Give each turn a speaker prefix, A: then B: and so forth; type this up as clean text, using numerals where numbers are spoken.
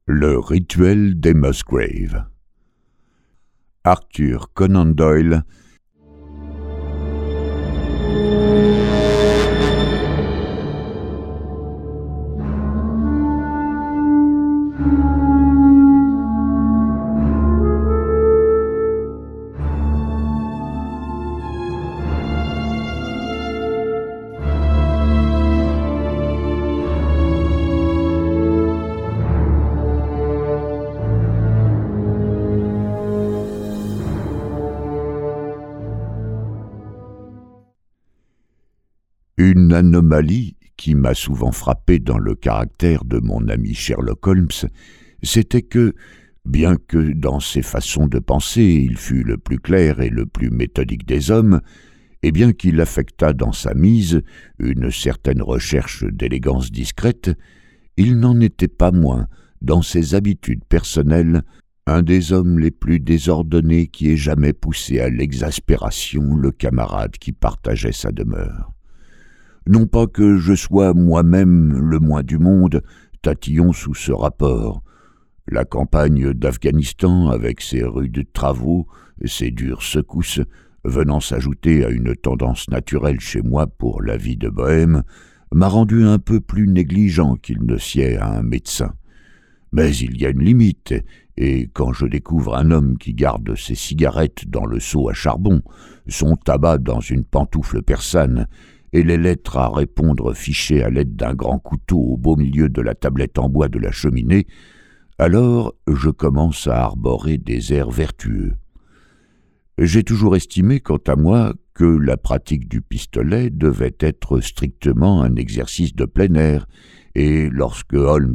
A: Le rituel des Musgrave. Arthur Conan Doyle. Une anomalie qui m'a souvent frappé dans le caractère de mon ami Sherlock Holmes, c'était que, bien que dans ses façons de penser il fût le plus clair et le plus méthodique des hommes, et bien qu'il affectât dans sa mise une certaine recherche d'élégance discrète, il n'en était pas moins, dans ses habitudes personnelles, un des hommes les plus désordonnés qui ait jamais poussé à l'exaspération le camarade qui partageait sa demeure. Non pas que je sois moi-même le moins du monde tatillon sous ce rapport. La campagne d'Afghanistan, avec ses rudes travaux, ses dures secousses, venant s'ajouter à une tendance naturelle chez moi pour la vie de bohème, m'a rendu un peu plus négligent qu'il ne sied à un médecin. Mais il y a une limite, et quand je découvre un homme qui garde ses cigarettes dans le seau à charbon, son tabac dans une pantoufle persane, et les lettres à répondre fichées à l'aide d'un grand couteau au beau milieu de la tablette en bois de la cheminée, alors je commence à arborer des airs vertueux. J'ai toujours estimé, quant à moi, que la pratique du pistolet devait être strictement un exercice de plein air, et lorsque Holmes